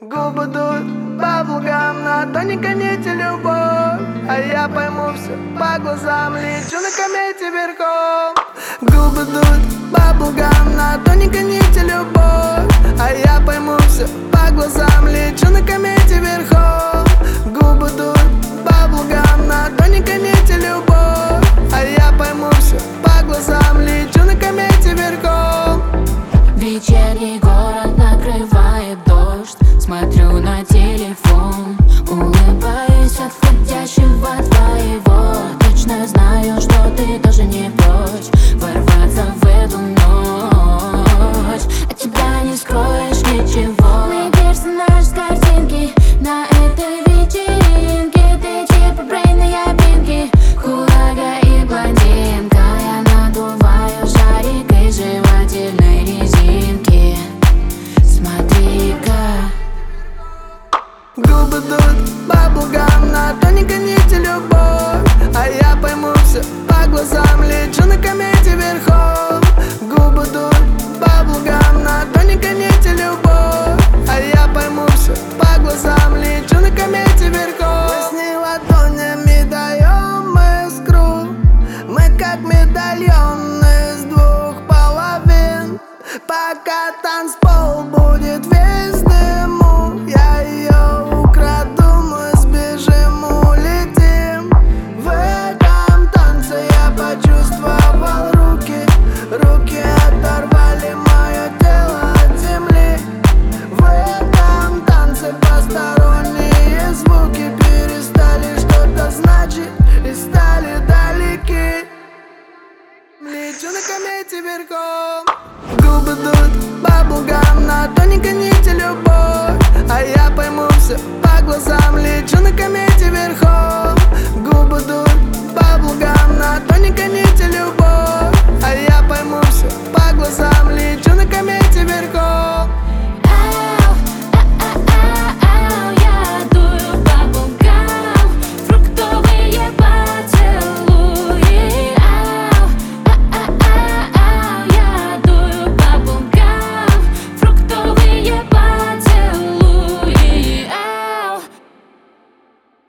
Губы дуют баблгам, на тонике нити любовь. А я пойму все по глазам, лечу на комете верхом. Губы дуют баблгам, на тонике нити любовь. А я пойму все по глазам, лечу на комете верхом. Губы дуют баблгам, на тонике нити любовь. А я пойму все по глазам, лечу на комете верхом. Вечерний город накрывает дождь. Смотрю на телефон, улыбаюсь от входящего твоего. Точно знаю, что ты тоже не прочь ворваться в эту ночь. От тебя не скроешь ничего. Мы персонаж с картинки на этой вечеринке. Ты типа брейная Пинки, курага и блондинка. Я надуваю шарик из жевательной резинки. Смотри-ка. Губы дуют баблгам, на тонике нити любовь. А я пойму все по глазам, лечу на комете верхом. Губы дуют баблгам, на тонике нити любовь.